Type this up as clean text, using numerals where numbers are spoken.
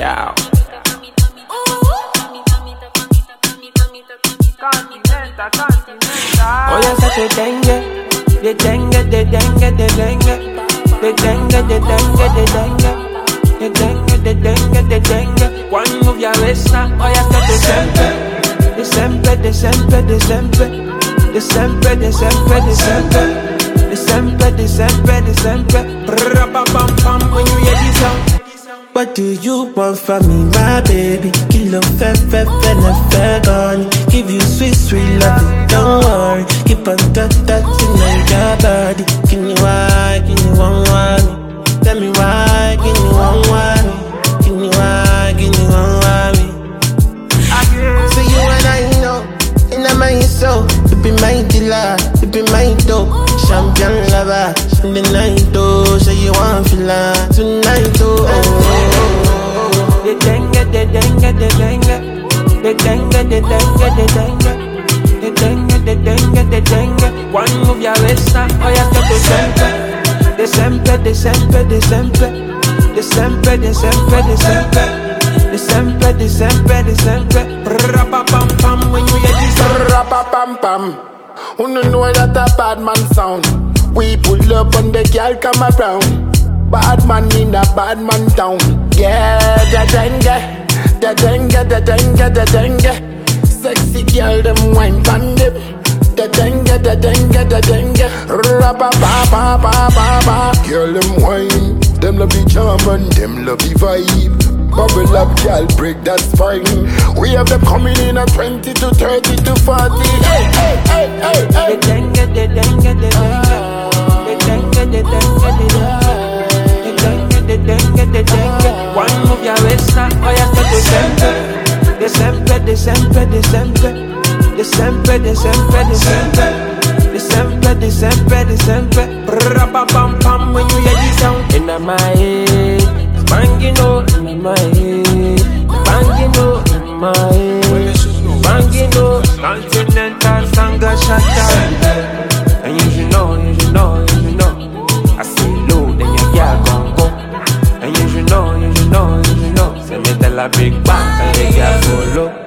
Yeah. Oye, se te dengue, de dengue, de dengue, de dengue, de dengue, de dengue, de dengue, de dengue, de dengue, de dengue. Quando vi a vesta, oye, se te sempre, de sempre, de sempre, de sempre, de sempre, de sempre, de sempre, de sempre, de sempre, de sempre. Pam pam when you hear this sound. What do you want from me, my baby? Kilo fe gone. Give you sweet, sweet love, don't worry. Keep on touching on your body. Give me why, give me one. Tell me why, give me one. Give me why, give me one. So you and I know, in my soul, you be my dealer, you be my dope. Champion lover, in the night, oh, so you want feel like tonight, oh. De dengue, de dengue, de dengue, de dengue, de dengue, de dengue, de dengue, de dengue, de dengue. Quando vi a vesta, oye, hasta tu sempre, de sempre, de sempre, de sempre, de sempre, de sempre, de sempre, de sempre, de sempre, de sempre. Pam pam when you hear this sound. Pam pam. Who no know that a bad man sound? We pull up and the girl come around. Bad man in a bad man town. Yeah, the dengue, the dengue, the dengue, the dengue. Sexy girl them wine pan dip. The dengue, the dengue, the dengue. Rabba ba ba ba ba ba. Girl them wine, them love the charm and them love the vibe. Bubble up, girl, break that spine. We have them coming in at 20 to 30 to 40. Hey, hey, hey, hey, hey. De dengue, de dengue, de dengue, de dengue, de dengue, de dengue. De dengue, de dengue. Quando vi a vesta, oye, hasta tu sempre, de sempre, de sempre, de sempre, de sempre, de sempre, de sempre, de sempre, de sempre, de sempre. Pam pam when you hear this sound. In my head, banging out in my head, banging out in my head, banging out. Continental Sangha Shatta. And you should know, you should know, you should know. I say low, then your girl gon' go. And you should know, you should know, you should know. Say me tell a big bang, and the girl go low.